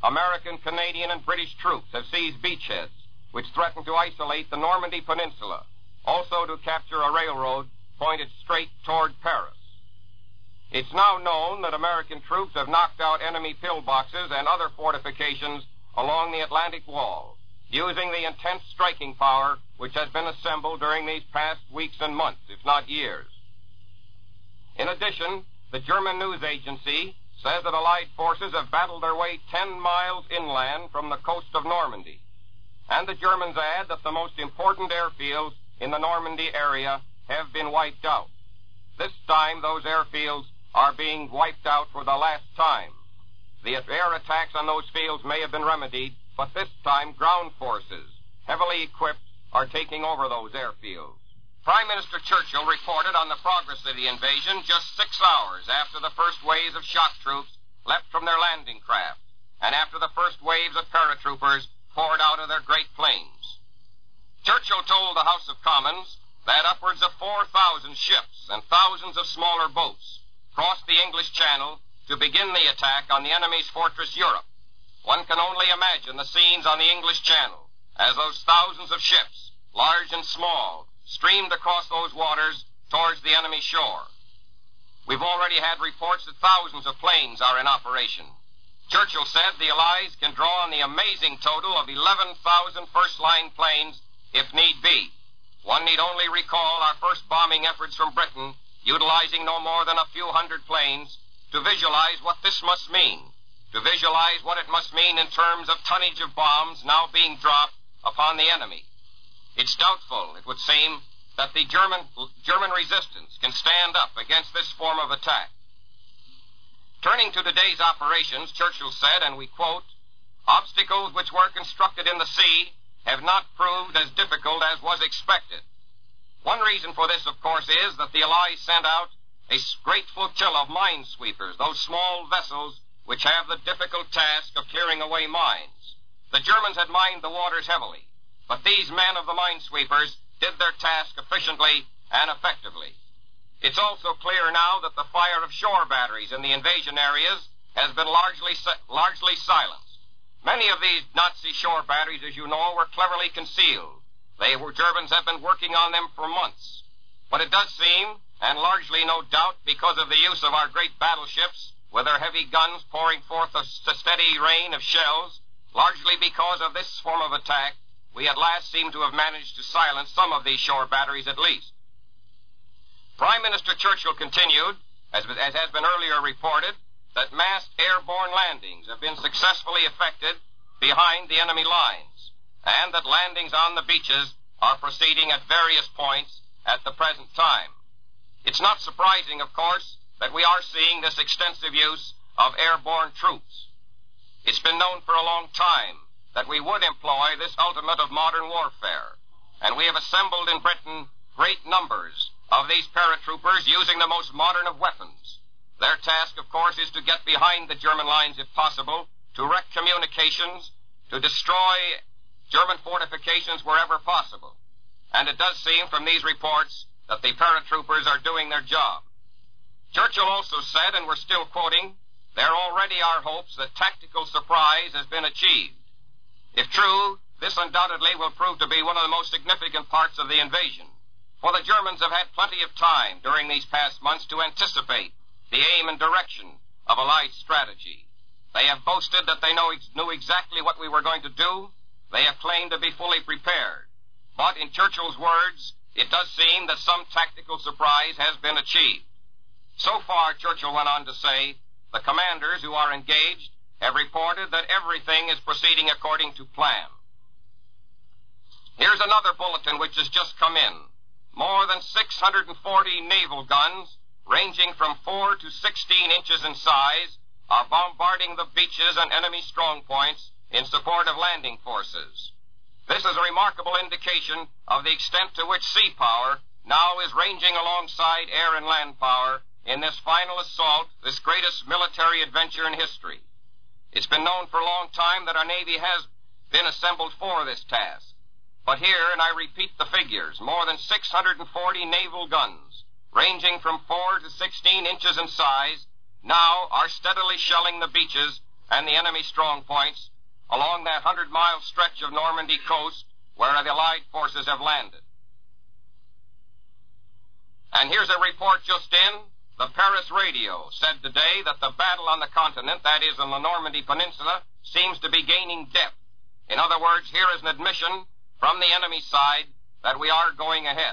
American, Canadian, and British troops have seized beachheads which threaten to isolate the Normandy Peninsula, also to capture a railroad pointed straight toward Paris. It's now known that American troops have knocked out enemy pillboxes and other fortifications along the Atlantic Wall, using the intense striking power which has been assembled during these past weeks and months, if not years. In addition, the German news agency says that Allied forces have battled their way 10 miles inland from the coast of Normandy. And the Germans add that the most important airfields in the Normandy area have been wiped out. This time, those airfields are being wiped out for the last time. The air attacks on those fields may have been remedied, but this time ground forces, heavily equipped, are taking over those airfields. Prime Minister Churchill reported on the progress of the invasion just 6 hours after the first waves of shock troops leapt from their landing craft, and after the first waves of paratroopers poured out of their great planes. Churchill told the House of Commons that upwards of 4,000 ships and thousands of smaller boats crossed the English Channel to begin the attack on the enemy's fortress Europe. One can only imagine the scenes on the English Channel as those thousands of ships, large and small, streamed across those waters towards the enemy shore. We've already had reports that thousands of planes are in operation. Churchill said the Allies can draw on the amazing total of 11,000 first-line planes if need be. One need only recall our first bombing efforts from Britain, utilizing no more than a few hundred planes, to visualize what this must mean, to visualize what it must mean in terms of tonnage of bombs now being dropped upon the enemy. It's doubtful, it would seem, that the German resistance can stand up against this form of attack. Turning to today's operations, Churchill said, and we quote, "Obstacles which were constructed in the sea have not proved as difficult as was expected." One reason for this, of course, is that the Allies sent out a great flotilla of minesweepers, those small vessels which have the difficult task of clearing away mines. The Germans had mined the waters heavily, but these men of the minesweepers did their task efficiently and effectively. It's also clear now that the fire of shore batteries in the invasion areas has been largely silenced. Many of these Nazi shore batteries, as you know, were cleverly concealed. Germans have been working on them for months. But it does seem, and largely no doubt because of the use of our great battleships, with their heavy guns pouring forth a steady rain of shells, largely because of this form of attack, we at last seem to have managed to silence some of these shore batteries at least. Prime Minister Churchill continued, as has been earlier reported, that massed airborne landings have been successfully effected behind the enemy lines, and that landings on the beaches are proceeding at various points at the present time. It's not surprising, of course, that we are seeing this extensive use of airborne troops. It's been known for a long time that we would employ this ultimate of modern warfare, and we have assembled in Britain great numbers of these paratroopers using the most modern of weapons. Their task, of course, is to get behind the German lines if possible, to wreck communications, to destroy German fortifications wherever possible. And it does seem from these reports that the paratroopers are doing their job. Churchill also said, and we're still quoting, "There already are hopes that tactical surprise has been achieved." If true, this undoubtedly will prove to be one of the most significant parts of the invasion. For the Germans have had plenty of time during these past months to anticipate the aim and direction of Allied strategy. They have boasted that they knew exactly what we were going to do. They have claimed to be fully prepared. But in Churchill's words, it does seem that some tactical surprise has been achieved. So far, Churchill went on to say, the commanders who are engaged have reported that everything is proceeding according to plan. Here's another bulletin which has just come in. More than 640 naval guns, ranging from 4 to 16 inches in size, are bombarding the beaches and enemy strong points in support of landing forces. This is a remarkable indication of the extent to which sea power now is ranging alongside air and land power in this final assault, this greatest military adventure in history. It's been known for a long time that our Navy has been assembled for this task. But here, and I repeat the figures, more than 640 naval guns, ranging from 4 to 16 inches in size, now are steadily shelling the beaches and the enemy strong points along that 100-mile stretch of Normandy coast where the Allied forces have landed. And here's a report just in. The Paris radio said today that the battle on the continent, that is on the Normandy Peninsula, seems to be gaining depth. In other words, here is an admission from the enemy side that we are going ahead.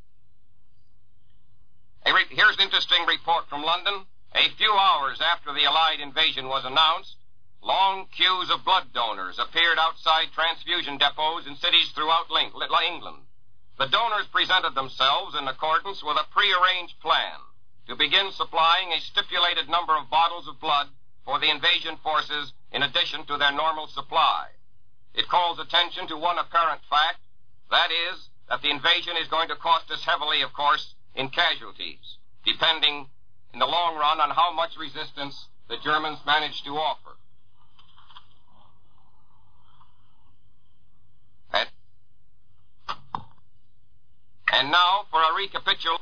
Here's an interesting report from London. A few hours after the Allied invasion was announced, long queues of blood donors appeared outside transfusion depots in cities throughout England. The donors presented themselves in accordance with a prearranged plan to begin supplying a stipulated number of bottles of blood for the invasion forces in addition to their normal supply. It calls attention to one apparent fact, that is, that the invasion is going to cost us heavily, of course, in casualties, depending in the long run on how much resistance the Germans manage to offer. And now for a recapitulation.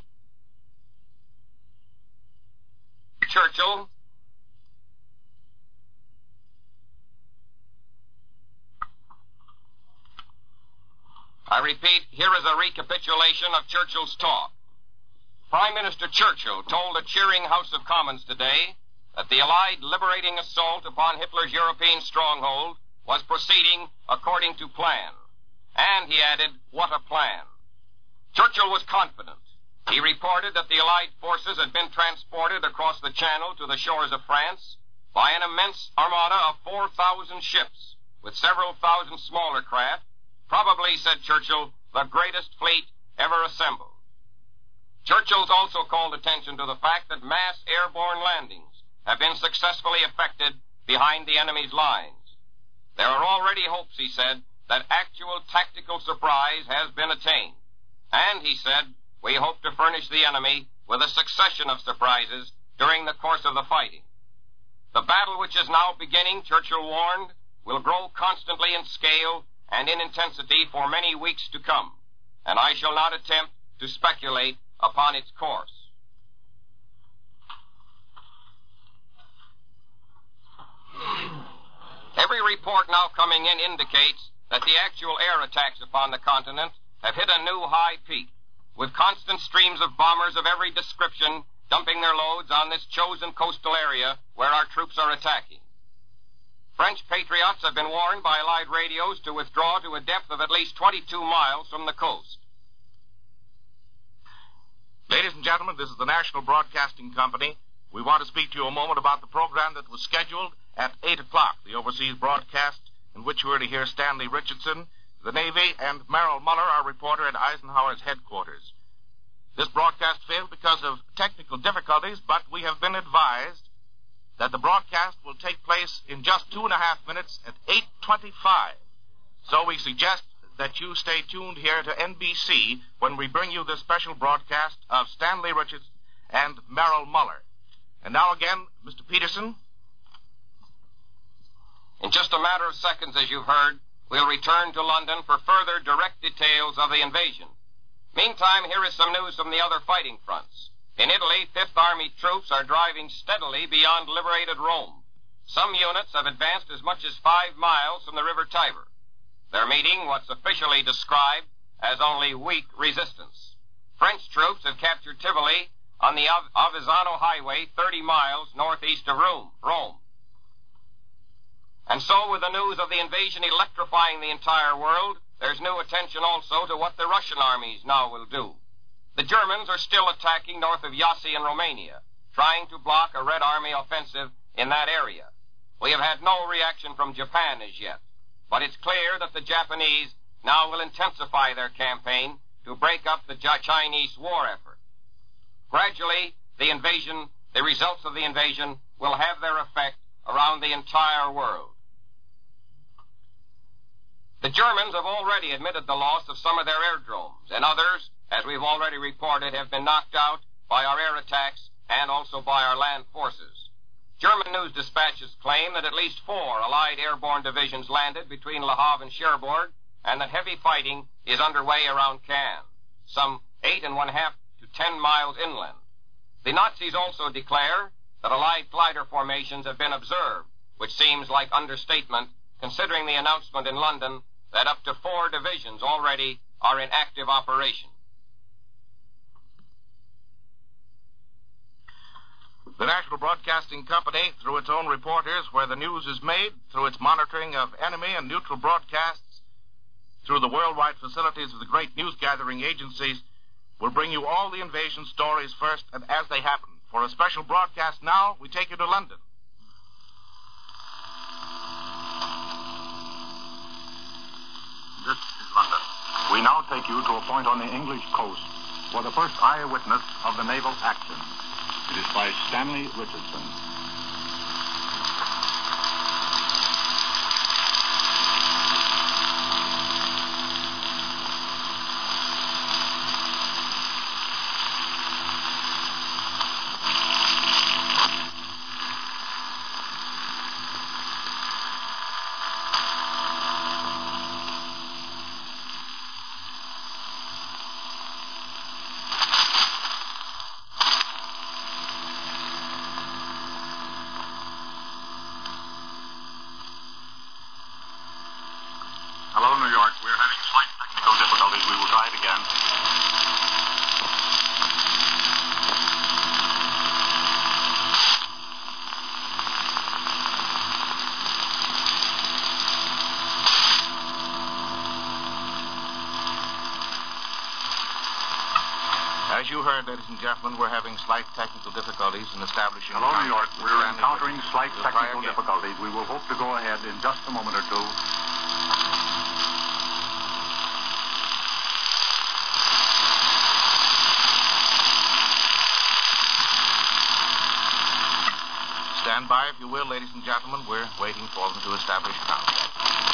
Churchill. I repeat, here is a recapitulation of Churchill's talk. Prime Minister Churchill told the cheering House of Commons today that the Allied liberating assault upon Hitler's European stronghold was proceeding according to plan. And he added, what a plan. Churchill was confident. He reported that the Allied forces had been transported across the Channel to the shores of France by an immense armada of 4,000 ships, with several thousand smaller craft, probably, said Churchill, the greatest fleet ever assembled. Churchill's also called attention to the fact that mass airborne landings have been successfully effected behind the enemy's lines. There are already hopes, he said, that actual tactical surprise has been attained. And, he said, we hope to furnish the enemy with a succession of surprises during the course of the fighting. The battle which is now beginning, Churchill warned, will grow constantly in scale and in intensity for many weeks to come, and I shall not attempt to speculate upon its course. Every report now coming in indicates that the actual air attacks upon the continent have hit a new high peak, with constant streams of bombers of every description dumping their loads on this chosen coastal area where our troops are attacking. French patriots have been warned by Allied radios to withdraw to a depth of at least 22 miles from the coast. Ladies and gentlemen, this is the National Broadcasting Company. We want to speak to you a moment about the program that was scheduled at 8 o'clock, the overseas broadcast in which we're to hear Stanley Richardson, the Navy, and Merrill Muller, our reporter at Eisenhower's headquarters. This broadcast failed because of technical difficulties, but we have been advised that the broadcast will take place in just 2.5 minutes at 8:25. So we suggest that you stay tuned here to NBC when we bring you this special broadcast of Stanley Richardson and Merrill Muller. And now again, Mr. Peterson. In just a matter of seconds, as you've heard, we'll return to London for further direct details of the invasion. Meantime, here is some news from the other fighting fronts. In Italy, Fifth Army troops are driving steadily beyond liberated Rome. Some units have advanced as much as 5 miles from the River Tiber. They're meeting what's officially described as only weak resistance. French troops have captured Tivoli on the Avezzano Highway 30 miles northeast of Rome. And so, with the news of the invasion electrifying the entire world, there's new attention also to what the Russian armies now will do. The Germans are still attacking north of Iasi in Romania, trying to block a Red Army offensive in that area. We have had no reaction from Japan as yet, but it's clear that the Japanese now will intensify their campaign to break up the Chinese war effort. Gradually, the results of the invasion will have their effect around the entire world. The Germans have already admitted the loss of some of their aerodromes, and others, as we've already reported, have been knocked out by our air attacks and also by our land forces. German news dispatches claim that at least 4 Allied airborne divisions landed between Le Havre and Cherbourg, and that heavy fighting is underway around Caen, some 8.5 to 10 miles inland. The Nazis also declare that Allied glider formations have been observed which seems like understatement considering the announcement in London that up to 4 divisions already are in active operation. The National Broadcasting Company, through its own reporters where the news is made, through its monitoring of enemy and neutral broadcasts, through the worldwide facilities of the great news-gathering agencies, will bring you all the invasion stories first and as they happen. For a special broadcast now, we take you to London. This is London. We now take you to a point on the English coast for the first eyewitness of the naval action. It is by Stanley Richardson. Hello, New York. We're having slight technical difficulties. We will try it again. As you heard, ladies and gentlemen, we're having slight technical difficulties in establishing... Hello, New York. contact with We're Stanley encountering Richardson. slight We'll try technical again. difficulties. We will hope to go ahead in just a moment or two. Stand by, if you will, ladies and gentlemen. We're waiting for them to establish contact.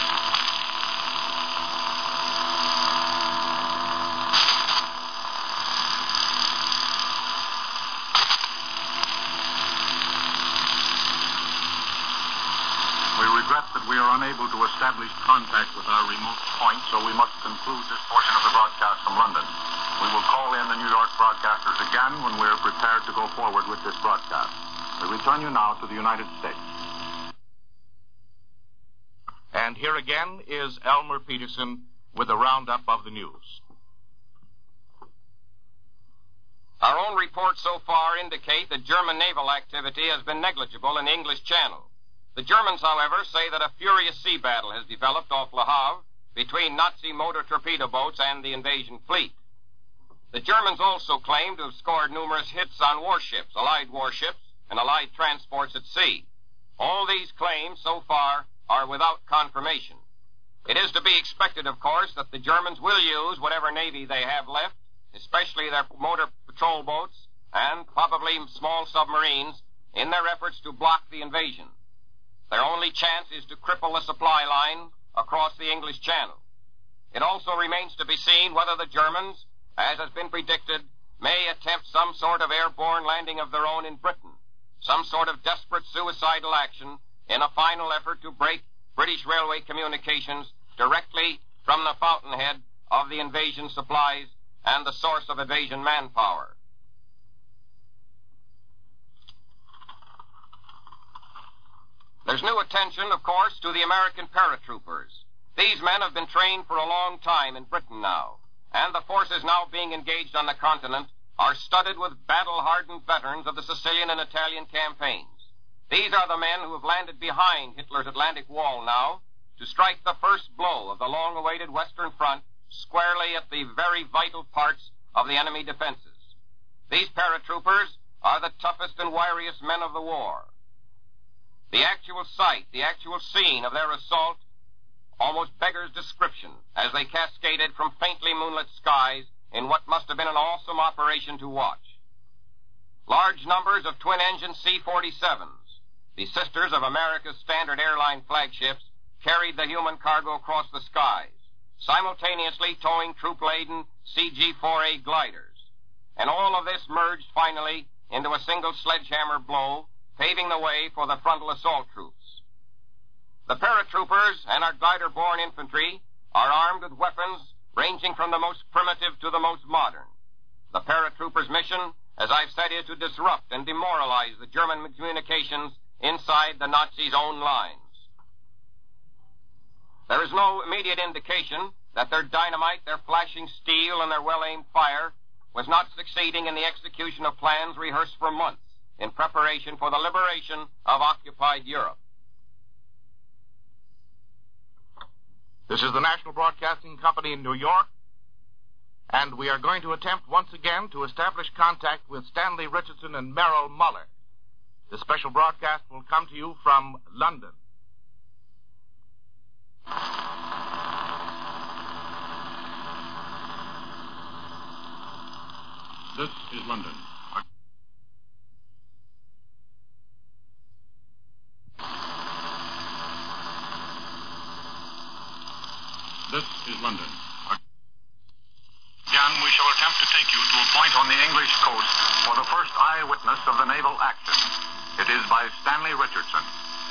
We regret that we are unable to establish contact with our remote point, so we must conclude this portion of the broadcast from London. We will call in the New York broadcasters again when we are prepared to go forward with this broadcast. We return you now to the United States. And here again is Elmer Peterson with a roundup of the news. Our own reports so far indicate that German naval activity has been negligible in the English Channel. The Germans, however, say that a furious sea battle has developed off Le Havre between Nazi motor torpedo boats and the invasion fleet. The Germans also claim to have scored numerous hits on warships, Allied warships, and Allied transports at sea. All these claims so far are without confirmation. It is to be expected, of course, that the Germans will use whatever navy they have left, especially their motor patrol boats and probably small submarines, in their efforts to block the invasion. Their only chance is to cripple the supply line across the English Channel. It also remains to be seen whether the Germans, as has been predicted, may attempt some sort of airborne landing of their own in Britain, some sort of desperate suicidal action in a final effort to break British railway communications directly from the fountainhead of the invasion supplies and the source of invasion manpower. There's new attention, of course, to the American paratroopers. These men have been trained for a long time in Britain now, and the forces now being engaged on the continent are studded with battle-hardened veterans of the Sicilian and Italian campaigns. These are the men who have landed behind Hitler's Atlantic Wall now to strike the first blow of the long-awaited Western Front squarely at the very vital parts of the enemy defenses. These paratroopers are the toughest and wiriest men of the war. The actual sight, the actual scene of their assault almost beggars description as they cascaded from faintly moonlit skies in what must have been an awesome operation to watch. Large numbers of twin-engine C-47s, the sisters of America's Standard Airline flagships, carried the human cargo across the skies, simultaneously towing troop-laden CG-4A gliders. And all of this merged finally into a single sledgehammer blow, paving the way for the frontal assault troops. The paratroopers and our glider-borne infantry are armed with weapons ranging from the most primitive to the most modern. The paratroopers' mission, as I've said, is to disrupt and demoralize the German communications inside the Nazis' own lines. There is no immediate indication that their dynamite, their flashing steel, and their well-aimed fire was not succeeding in the execution of plans rehearsed for months in preparation for the liberation of occupied Europe. This is the National Broadcasting Company in New York, and we are going to attempt once again to establish contact with Stanley Richardson and Merrill Muller. This special broadcast will come to you from London. This is London. This is London. Again, we shall attempt to take you to a point on the English coast for the first eyewitness of the naval action. It is by Stanley Richardson.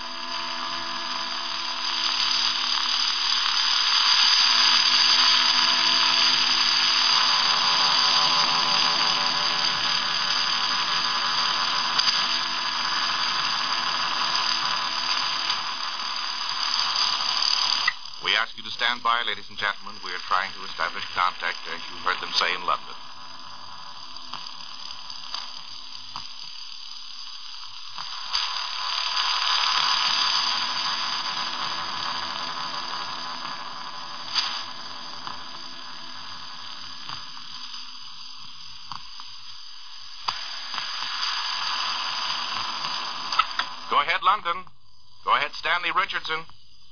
We ask you to stand by, ladies and gentlemen. We are trying to establish contact, as you heard them say, in London. Go ahead, London. Go ahead, Stanley Richardson.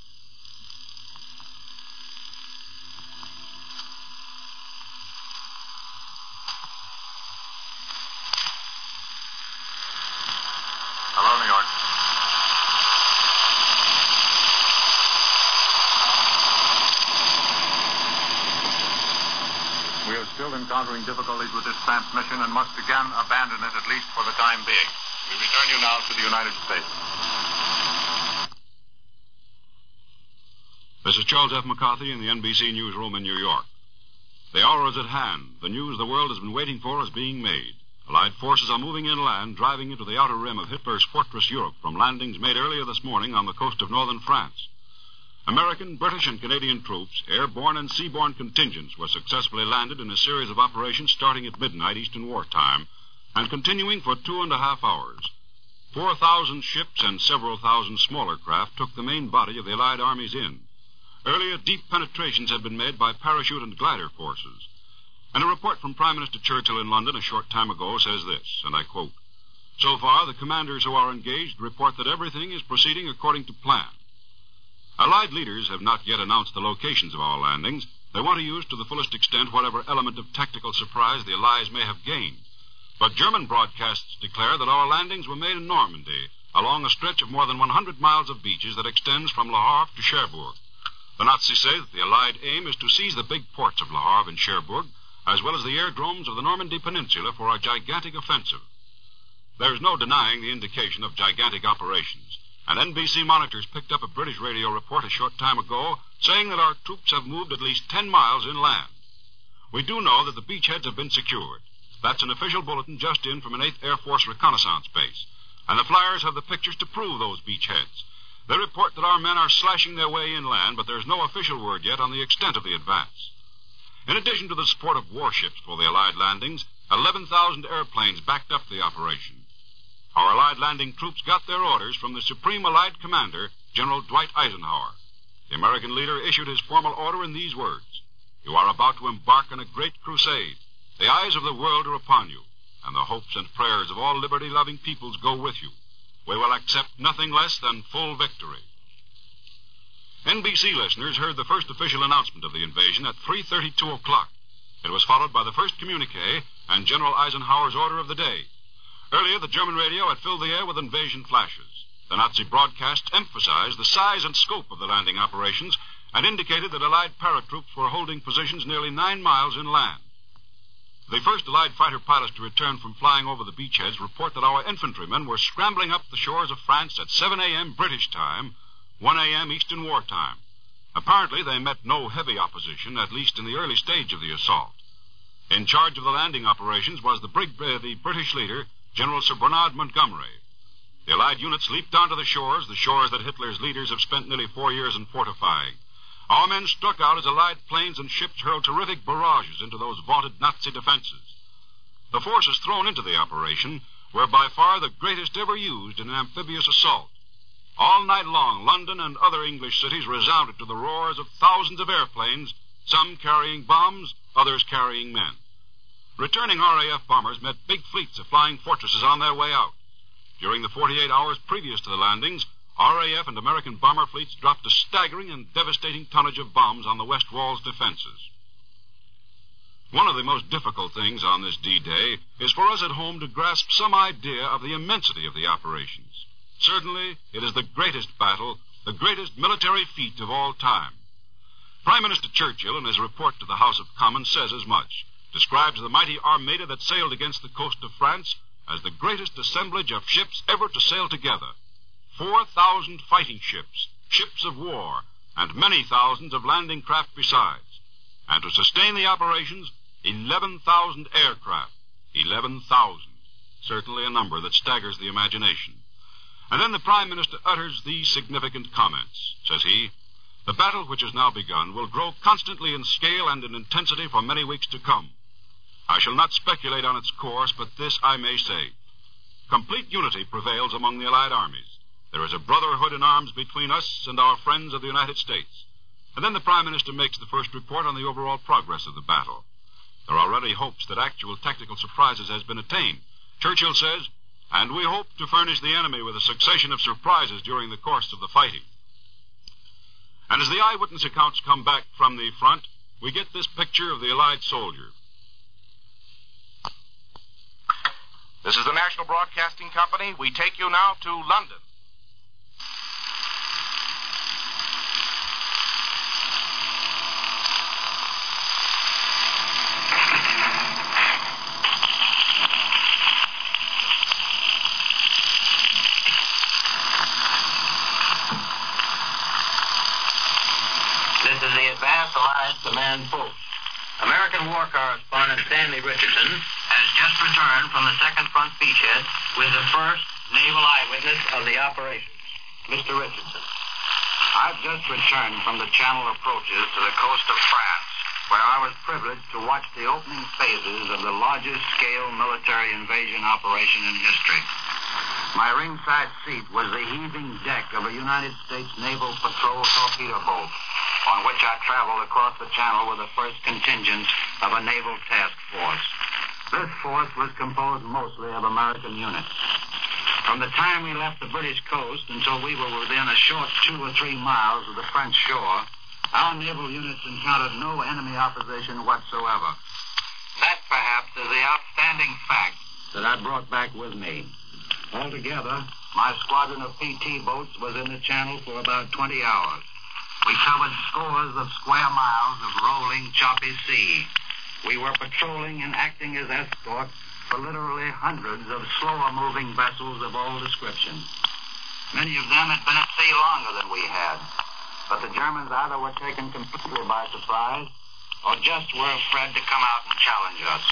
Hello, New York. We are still encountering difficulties with this transmission and must again abandon it, at least for the time being. We return you now to the United States. This is Charles F. McCarthy in the NBC newsroom in New York. The hour is at hand. The news the world has been waiting for is being made. Allied forces are moving inland, driving into the outer rim of Hitler's fortress Europe from landings made earlier this morning on the coast of northern France. American, British, and Canadian troops, airborne and seaborne contingents, were successfully landed in a series of operations starting at midnight Eastern wartime and continuing for 2.5 hours. 4,000 ships and several thousand smaller craft took the main body of the Allied armies in. Earlier, deep penetrations had been made by parachute and glider forces. And a report from Prime Minister Churchill in London a short time ago says this, and I quote, "So far, the commanders who are engaged report that everything is proceeding according to plan." Allied leaders have not yet announced the locations of our landings. They want to use to the fullest extent whatever element of tactical surprise the Allies may have gained. But German broadcasts declare that our landings were made in Normandy, along a stretch of more than 100 miles of beaches that extends from Le Havre to Cherbourg. The Nazis say that the Allied aim is to seize the big ports of Le Havre and Cherbourg, as well as the airdromes of the Normandy Peninsula for a gigantic offensive. There's no denying the indication of gigantic operations, and NBC monitors picked up a British radio report a short time ago saying that our troops have moved at least 10 miles inland. We do know that the beachheads have been secured. That's an official bulletin just in from an 8th Air Force reconnaissance base, and the flyers have the pictures to prove those beachheads. They report that our men are slashing their way inland, but there's no official word yet on the extent of the advance. In addition to the support of warships for the Allied landings, 11,000 airplanes backed up the operation. Our Allied landing troops got their orders from the Supreme Allied Commander, General Dwight Eisenhower. The American leader issued his formal order in these words: "You are about to embark on a great crusade. The eyes of the world are upon you, and the hopes and prayers of all liberty-loving peoples go with you. We will accept nothing less than full victory." NBC listeners heard the first official announcement of the invasion at 3:32 o'clock. It was followed by the first communique and General Eisenhower's order of the day. Earlier, the German radio had filled the air with invasion flashes. The Nazi broadcast emphasized the size and scope of the landing operations and indicated that Allied paratroops were holding positions nearly 9 miles inland. The first Allied fighter pilots to return from flying over the beachheads report that our infantrymen were scrambling up the shores of France at 7 a.m. British time, 1 a.m. Eastern wartime. Apparently, they met no heavy opposition, at least in the early stage of the assault. In charge of the landing operations was the British leader, General Sir Bernard Montgomery. The Allied units leaped onto the shores that Hitler's leaders have spent nearly 4 years in fortifying. Our men struck out as Allied planes and ships hurled terrific barrages into those vaunted Nazi defenses. The forces thrown into the operation were by far the greatest ever used in an amphibious assault. All night long, London and other English cities resounded to the roars of thousands of airplanes, some carrying bombs, others carrying men. Returning RAF bombers met big fleets of flying fortresses on their way out. During the 48 hours previous to the landings, RAF and American bomber fleets dropped a staggering and devastating tonnage of bombs on the West Wall's defenses. One of the most difficult things on this D-Day is for us at home to grasp some idea of the immensity of the operations. Certainly, it is the greatest battle, the greatest military feat of all time. Prime Minister Churchill, in his report to the House of Commons, says as much, describes the mighty armada that sailed against the coast of France as the greatest assemblage of ships ever to sail together. 4,000 fighting ships, ships of war, and many thousands of landing craft besides. And to sustain the operations, 11,000 aircraft. 11,000. Certainly a number that staggers the imagination. And then the Prime Minister utters these significant comments. Says he, "The battle which has now begun will grow constantly in scale and in intensity for many weeks to come. I shall not speculate on its course, but this I may say. Complete unity prevails among the Allied armies. There is a brotherhood in arms between us and our friends of the United States." And then the Prime Minister makes the first report on the overall progress of the battle. There are already hopes that actual tactical surprises has been attained. Churchill says, "And we hope to furnish the enemy with a succession of surprises during the course of the fighting." And as the eyewitness accounts come back from the front, we get this picture of the Allied soldier. This is the National Broadcasting Company. We take you now to London. This is the Advanced Allied Command Post. American war correspondent Stanley Richardson has just returned from the second front beachhead with the first naval eyewitness of the operation. Mr. Richardson. I've just returned from the Channel approaches to the coast of France, where I was privileged to watch the opening phases of the largest scale military invasion operation in history. My ringside seat was the heaving deck of a United States Naval Patrol torpedo boat, on which I traveled across the Channel with the first contingent of a naval task force. This force was composed mostly of American units. From the time we left the British coast until we were within a short 2 or 3 miles of the French shore, our naval units encountered no enemy opposition whatsoever. That, perhaps, is the outstanding fact that I brought back with me. Altogether, my squadron of PT boats was in the Channel for about 20 hours. We covered scores of square miles of rolling, choppy sea. We were patrolling and acting as escort for literally hundreds of slower-moving vessels of all descriptions. Many of them had been at sea longer than we had, but the Germans either were taken completely by surprise or just were afraid to come out and challenge us.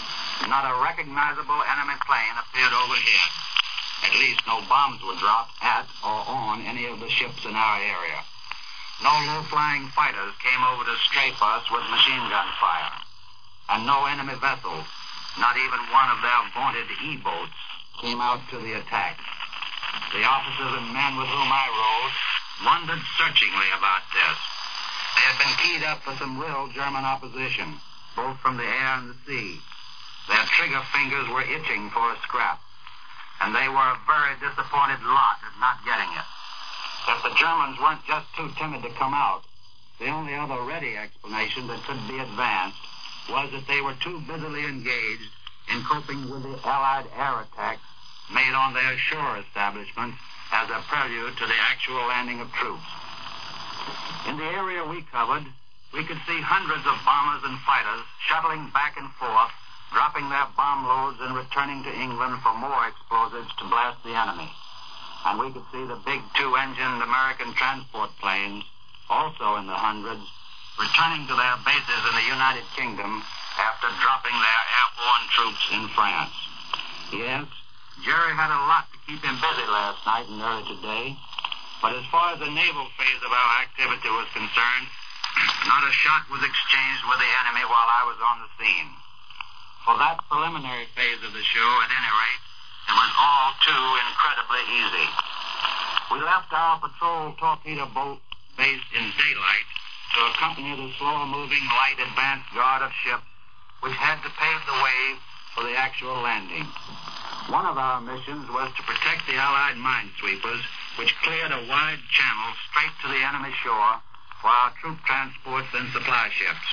Not a recognizable enemy plane appeared overhead. At least no bombs were dropped at or on any of the ships in our area. No low-flying fighters came over to strafe us with machine gun fire. And no enemy vessels, not even one of their vaunted E-boats, came out to the attack. The officers and men with whom I rode wondered searchingly about this. They had been keyed up for some real German opposition, both from the air and the sea. Their trigger fingers were itching for a scrap, and they were a very disappointed lot at not getting it. If the Germans weren't just too timid to come out, the only other ready explanation that could be advanced was that they were too busily engaged in coping with the Allied air attacks made on their shore establishments as a prelude to the actual landing of troops. In the area we covered, we could see hundreds of bombers and fighters shuttling back and forth, dropping their bomb loads and returning to England for more explosives to blast the enemy. And we could see the big 2-engined American transport planes, also in the hundreds, returning to their bases in the United Kingdom after dropping their airborne troops in France. Yes, Jerry had a lot to keep him busy last night and early today. But as far as the naval phase of our activity was concerned, not a shot was exchanged with the enemy while I was on the scene. For that preliminary phase of the show, at any rate, it was all too incredibly easy. We left our patrol torpedo boat base in daylight to accompany the slower-moving light advance guard of ships which had to pave the way for the actual landing. One of our missions was to protect the Allied minesweepers, which cleared a wide channel straight to the enemy shore for our troop transports and supply ships.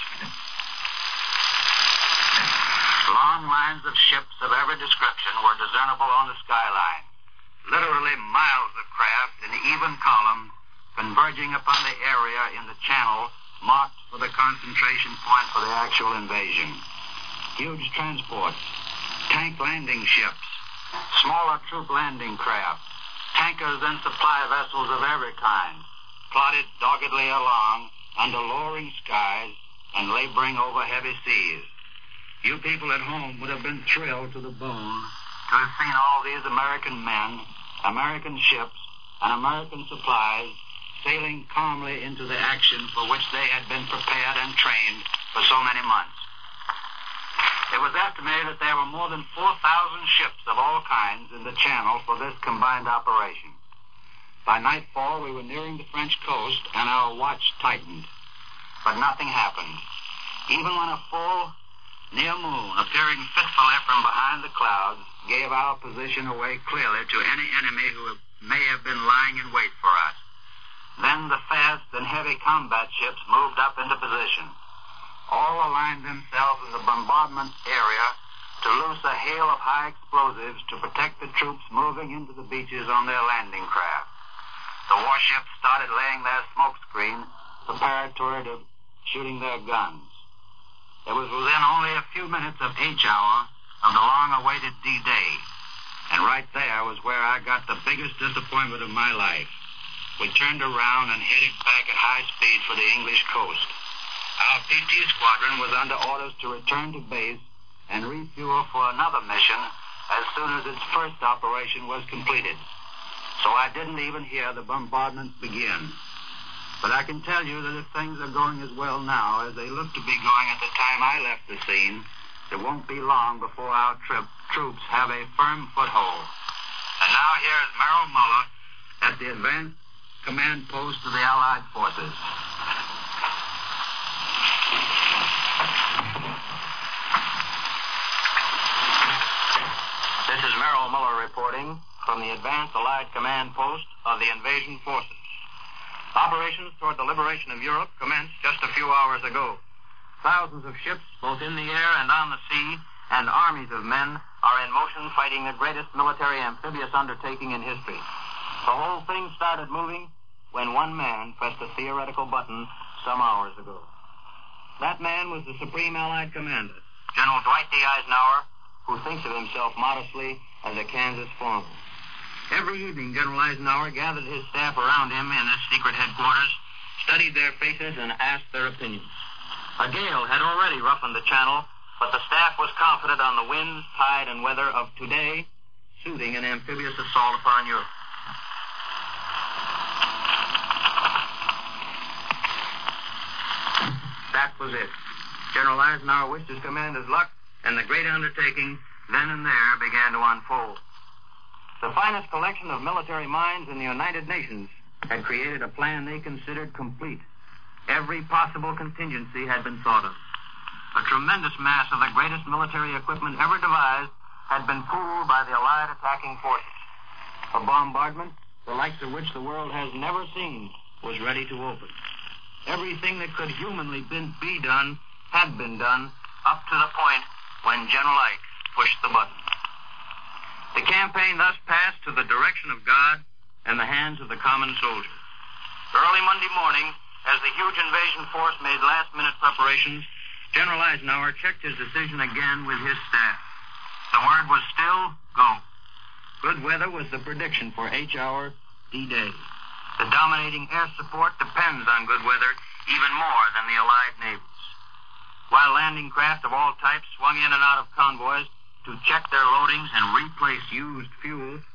Long lines of ships of every description were discernible on the skyline. Literally miles of craft in even column converging upon the area in the channel marked for the concentration point for the actual invasion. Huge transports, tank landing ships, smaller troop landing craft, tankers and supply vessels of every kind, plodded doggedly along under lowering skies and laboring over heavy seas. You people at home would have been thrilled to the bone to have seen all these American men, American ships, and American supplies sailing calmly into the action for which they had been prepared and trained for so many months. It was estimated that there were more than 4,000 ships of all kinds in the channel for this combined operation. By nightfall, we were nearing the French coast, and our watch tightened. But nothing happened. Even when a full near moon, appearing fitfully from behind the clouds, gave our position away clearly to any enemy who may have been lying in wait for us. Then the fast and heavy combat ships moved up into position. All aligned themselves in the bombardment area to loose a hail of high explosives to protect the troops moving into the beaches on their landing craft. The warships started laying their smoke screen preparatory to shooting their guns. It was within only a few minutes of H hour of the long-awaited D-Day, and right there was where I got the biggest disappointment of my life. We turned around and headed back at high speed for the English coast. Our PT squadron was under orders to return to base and refuel for another mission as soon as its first operation was completed. So I didn't even hear the bombardment begin. But I can tell you that if things are going as well now as they look to be going at the time I left the scene, it won't be long before our troops have a firm foothold. And now here's Merrill Muller at the advanced command post of the Allied forces. This is Merrill Muller reporting from the advanced Allied command post of the invasion forces. Operations toward the liberation of Europe commenced just a few hours ago. Thousands of ships, both in the air and on the sea, and armies of men are in motion fighting the greatest military amphibious undertaking in history. The whole thing started moving when one man pressed a theoretical button some hours ago. That man was the Supreme Allied Commander, General Dwight D. Eisenhower, who thinks of himself modestly as a Kansas foreman. Every evening, General Eisenhower gathered his staff around him in his secret headquarters, studied their faces, and asked their opinions. A gale had already roughened the channel, but the staff was confident on the winds, tide, and weather of today, suiting an amphibious assault upon Europe. That was it. General Eisenhower wished his commanders luck, and the great undertaking then and there began to unfold. The finest collection of military minds in the United Nations had created a plan they considered complete. Every possible contingency had been thought of. A tremendous mass of the greatest military equipment ever devised had been pooled by the Allied attacking forces. A bombardment, the likes of which the world has never seen, was ready to open. Everything that could humanly be done had been done up to the point when General Ike pushed the button. The campaign thus passed to the direction of God and the hands of the common soldier. Early Monday morning, as the huge invasion force made last-minute preparations, General Eisenhower checked his decision again with his staff. The word was still go. Good weather was the prediction for H hour D-Day. The dominating air support depends on good weather even more than the Allied navies. While landing craft of all types swung in and out of convoys to check their loadings and replace used fuel,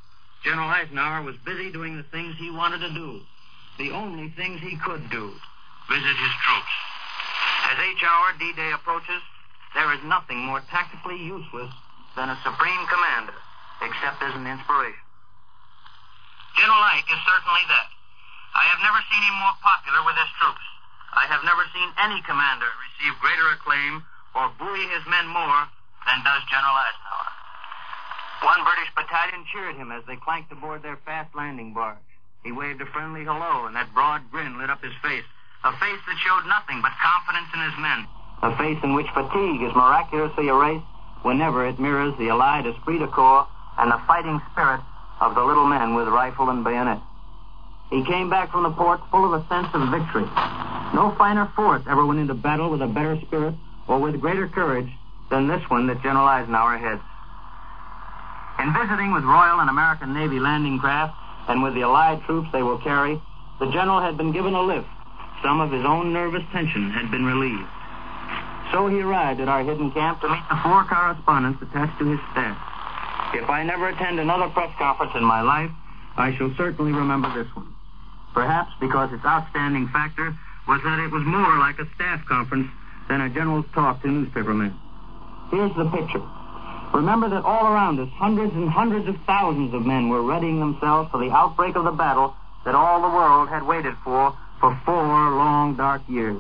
General Eisenhower was busy doing the things he wanted to do, the only things he could do. Visit his troops. As H-hour D-Day approaches, there is nothing more tactically useless than a supreme commander, except as an inspiration. General Ike is certainly that. I have never seen him more popular with his troops. I have never seen any commander receive greater acclaim or buoy his men more than does General Eisenhower. One British battalion cheered him as they clanked aboard their fast landing barge. He waved a friendly hello, and that broad grin lit up his face, a face that showed nothing but confidence in his men, a face in which fatigue is miraculously erased whenever it mirrors the allied esprit de corps and the fighting spirit of the little men with rifle and bayonet. He came back from the port full of a sense of victory. No finer force ever went into battle with a better spirit or with greater courage than this one that General Eisenhower heads. In visiting with Royal and American Navy landing craft and with the Allied troops they will carry, the general had been given a lift. Some of his own nervous tension had been relieved. So he arrived at our hidden camp to meet the 4 correspondents attached to his staff. If I never attend another press conference in my life, I shall certainly remember this one. Perhaps because its outstanding factor was that it was more like a staff conference than a general's talk to newspapermen. Here's the picture. Remember that all around us, hundreds and hundreds of thousands of men were readying themselves for the outbreak of the battle that all the world had waited for 4 long, dark years.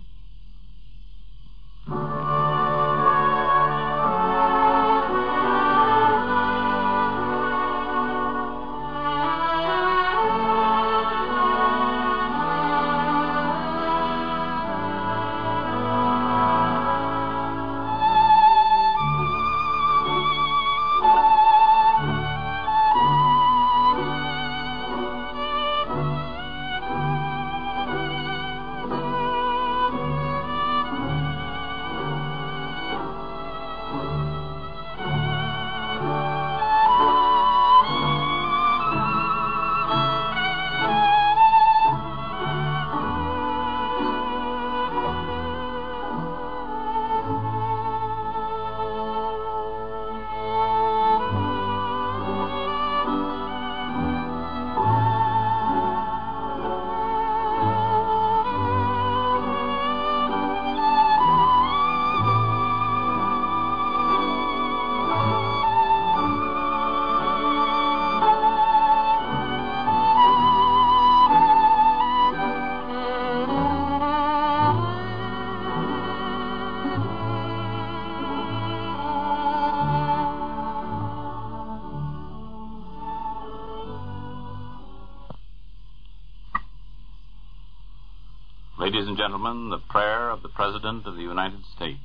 Ladies and gentlemen, the prayer of the President of the United States.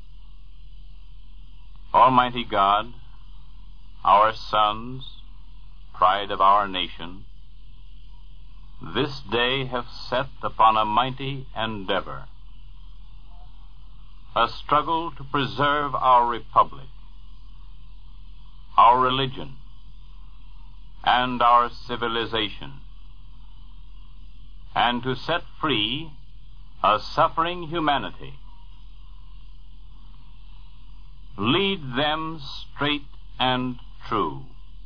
Almighty God, our sons, pride of our nation, this day have set upon a mighty endeavor, a struggle to preserve our republic, our religion, and our civilization, and to set free a suffering humanity. Lead them straight and true.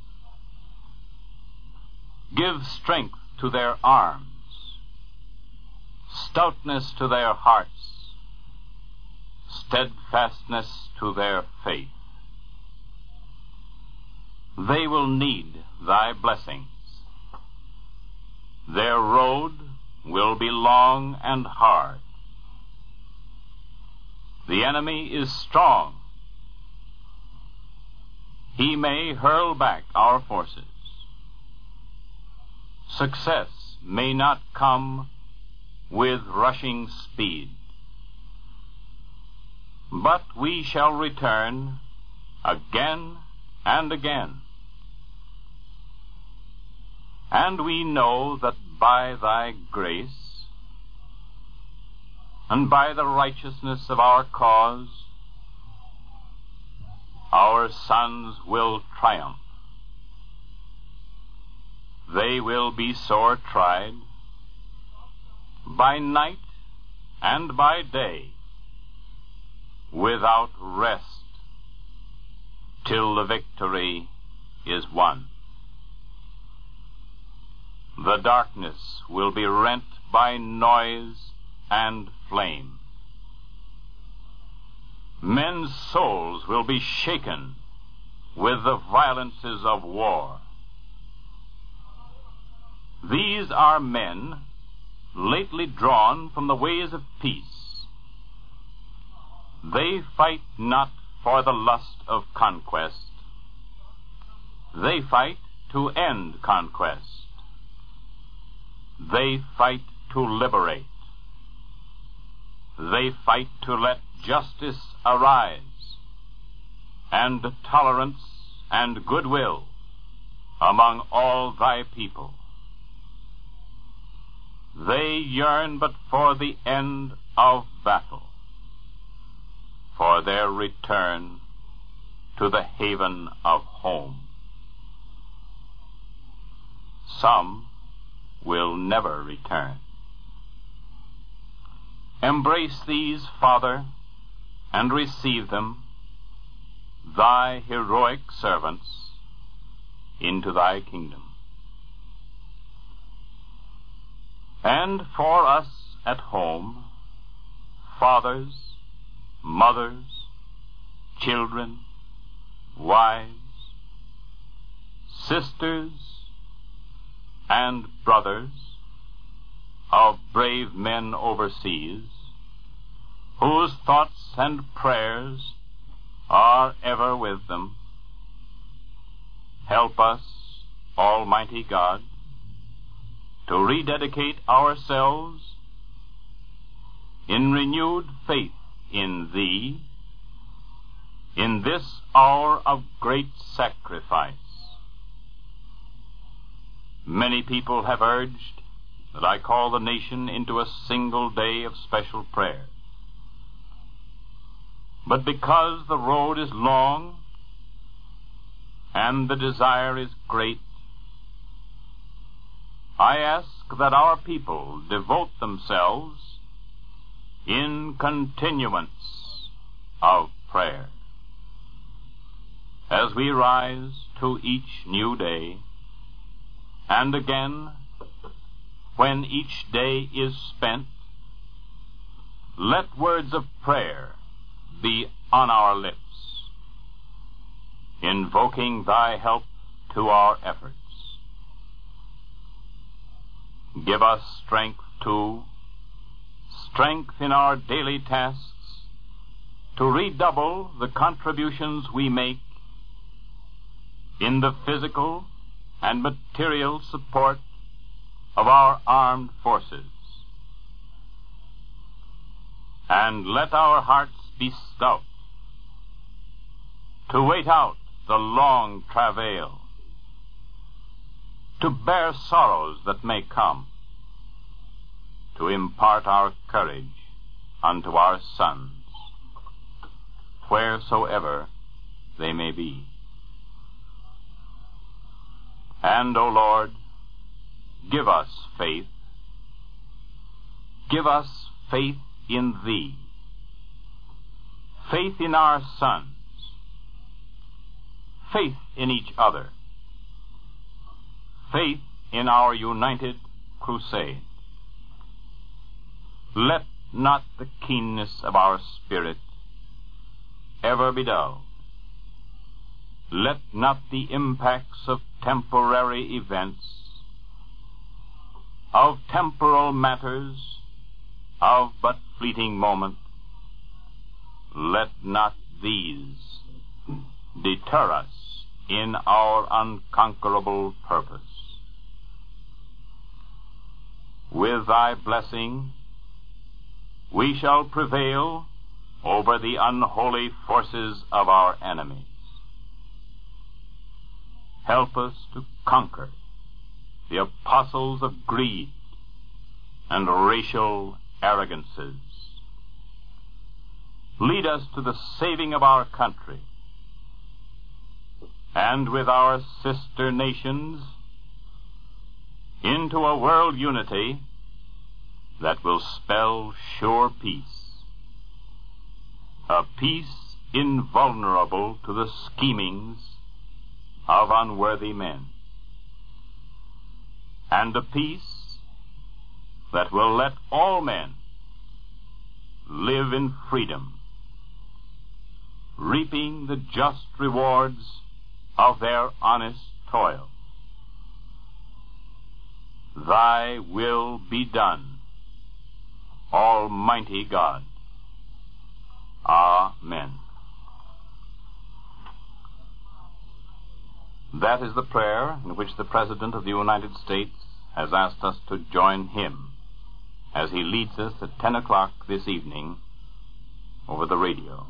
Give strength to their arms, stoutness to their hearts, steadfastness to their faith. They will need thy blessings. Their road will be long and hard. The enemy is strong. He may hurl back our forces. Success may not come with rushing speed. But we shall return again and again. And we know that by thy grace and by the righteousness of our cause, our sons will triumph. They will be sore tried by night and by day, without rest, till the victory is won. The darkness will be rent by noise and flame. Men's souls will be shaken with the violences of war. These are men lately drawn from the ways of peace. They fight not for the lust of conquest. They fight to end conquest. They fight to liberate. They fight to let justice arise, and tolerance and goodwill among all thy people. They yearn but for the end of battle, for their return to the haven of home. Some will never return. Embrace these, Father, and receive them, thy heroic servants, into thy kingdom. And for us at home, fathers, mothers, children, wives, sisters, and brothers of brave men overseas, whose thoughts and prayers are ever with them, help us, Almighty God, to rededicate ourselves in renewed faith in Thee in this hour of great sacrifice. Many people have urged that I call the nation into a single day of special prayer. But because the road is long and the desire is great, I ask that our people devote themselves in continuance of prayer. As we rise to each new day, and again, when each day is spent, let words of prayer be on our lips, invoking thy help to our efforts. Give us strength, too, strength in our daily tasks, to redouble the contributions we make in the physical and material support of our armed forces. And let our hearts be stout to wait out the long travail, to bear sorrows that may come, to impart our courage unto our sons, wheresoever they may be. And, O Lord, give us faith. Give us faith in Thee, faith in our sons, faith in each other, faith in our united crusade. Let not the keenness of our spirit ever be dulled. Let not the impacts of temporary events, of temporal matters, of but fleeting moment, let not these deter us in our unconquerable purpose. With thy blessing, we shall prevail over the unholy forces of our enemies. Help us to conquer the apostles of greed and racial arrogances. Lead us to the saving of our country, and with our sister nations into a world unity that will spell sure peace, a peace invulnerable to the schemings of unworthy men. and a peace that will let all men live in freedom, reaping the just rewards of their honest toil. Thy will be done, Almighty God. Amen. That is the prayer in which the President of the United States has asked us to join him as he leads us at 10 o'clock this evening over the radio.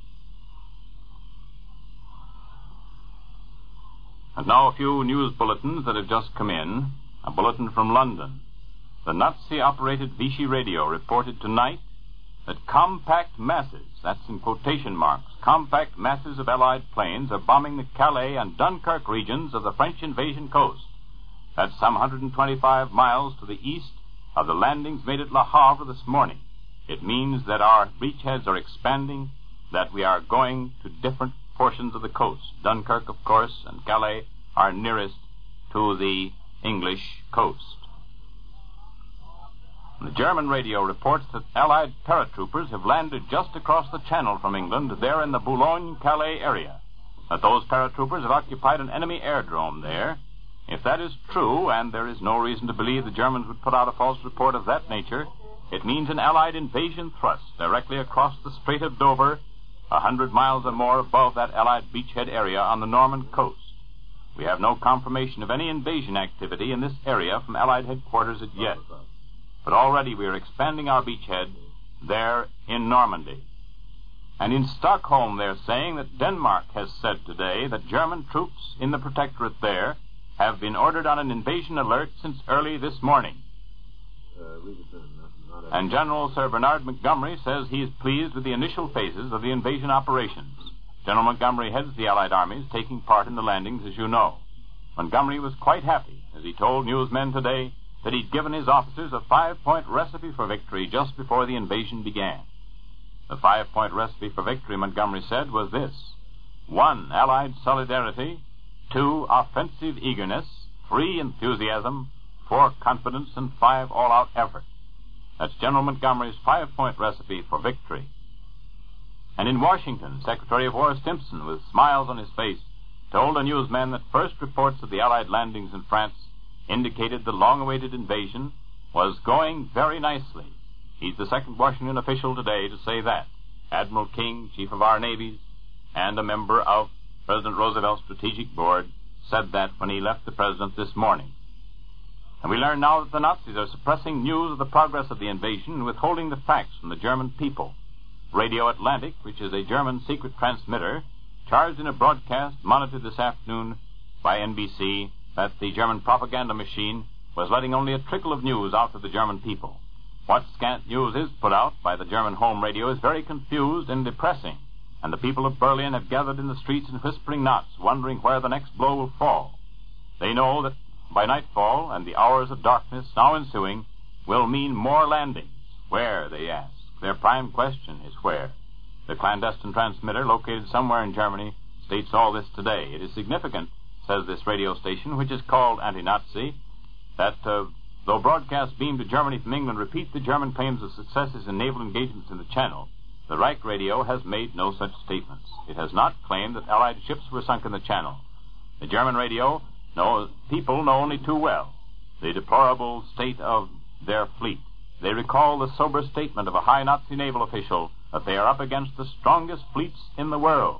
And now a few news bulletins that have just come in. A bulletin from London. The Nazi-operated Vichy radio reported tonight that compact masses, that's in quotation marks, compact masses of Allied planes are bombing the Calais and Dunkirk regions of the French invasion coast. That's some 125 miles to the east of the landings made at Le Havre this morning. It means that our beachheads are expanding, that we are going to different portions of the coast. Dunkirk, of course, and Calais are nearest to the English coast. The German radio reports that Allied paratroopers have landed just across the channel from England, there in the Boulogne-Calais area, that those paratroopers have occupied an enemy airdrome there. If that is true, and there is no reason to believe the Germans would put out a false report of that nature, it means an Allied invasion thrust directly across the Strait of Dover, 100 miles or more above that Allied beachhead area on the Norman coast. We have no confirmation of any invasion activity in this area from Allied headquarters as yet. But already we are expanding our beachhead there in Normandy. And in Stockholm they're saying that Denmark has said today that German troops in the protectorate there have been ordered on an invasion alert since early this morning. And General Sir Bernard Montgomery says he is pleased with the initial phases of the invasion operations. General Montgomery heads the Allied armies taking part in the landings, as you know. Montgomery was quite happy as he told newsmen today that he'd given his officers a 5-point recipe for victory just before the invasion began. The 5-point recipe for victory, Montgomery said, was this: 1, Allied solidarity; 2, offensive eagerness; 3, enthusiasm; 4, confidence; and 5, all-out effort. That's General Montgomery's 5-point recipe for victory. And in Washington, Secretary of War Stimson, with smiles on his face, told the newsmen that first reports of the Allied landings in France indicated the long-awaited invasion was going very nicely. He's the second Washington official today to say that. Admiral King, chief of our navies, and a member of President Roosevelt's strategic board, said that when he left the president this morning. And we learn now that the Nazis are suppressing news of the progress of the invasion and withholding the facts from the German people. Radio Atlantic, which is a German secret transmitter, charged in a broadcast monitored this afternoon by NBC that the German propaganda machine was letting only a trickle of news out to the German people. What scant news is put out by the German home radio is very confused and depressing, and the people of Berlin have gathered in the streets in whispering knots, wondering where the next blow will fall. They know that by nightfall and the hours of darkness now ensuing will mean more landings. Where, they ask. Their prime question is where. The clandestine transmitter, located somewhere in Germany, states all this today. It is significant, says this radio station, which is called Anti-Nazi, that though broadcasts beamed to Germany from England repeat the German claims of successes in naval engagements in the Channel, the Reich Radio has made no such statements. It has not claimed that Allied ships were sunk in the Channel. The German radio people know only too well the deplorable state of their fleet. They recall the sober statement of a high Nazi naval official that they are up against the strongest fleets in the world.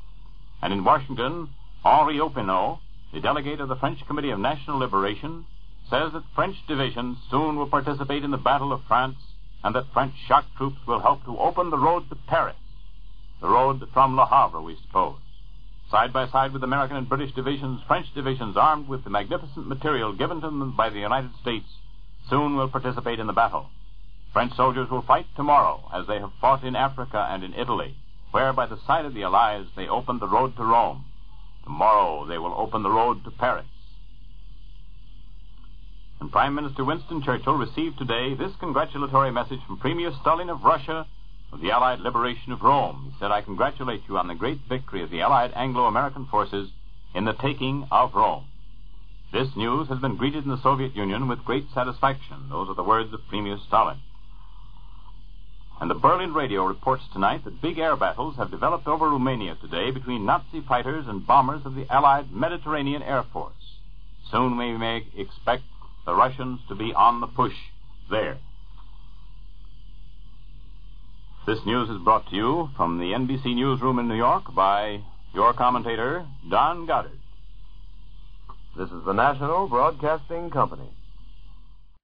And in Washington, Henri Opinot, the delegate of the French Committee of National Liberation, says that French divisions soon will participate in the Battle of France and that French shock troops will help to open the road to Paris, the road from Le Havre, we suppose. Side by side with American and British divisions, French divisions armed with the magnificent material given to them by the United States soon will participate in the battle. French soldiers will fight tomorrow as they have fought in Africa and in Italy, where by the side of the Allies they opened the road to Rome. Tomorrow they will open the road to Paris. And Prime Minister Winston Churchill received today this congratulatory message from Premier Stalin of Russia of the Allied liberation of Rome. He said, "I congratulate you on the great victory of the Allied Anglo-American forces in the taking of Rome." This news has been greeted in the Soviet Union with great satisfaction. Those are the words of Premier Stalin. And the Berlin radio reports tonight that big air battles have developed over Romania today between Nazi fighters and bombers of the Allied Mediterranean Air Force. Soon we may expect the Russians to be on the push there. This news is brought to you from the NBC newsroom in New York by your commentator, Don Goddard. This is the National Broadcasting Company.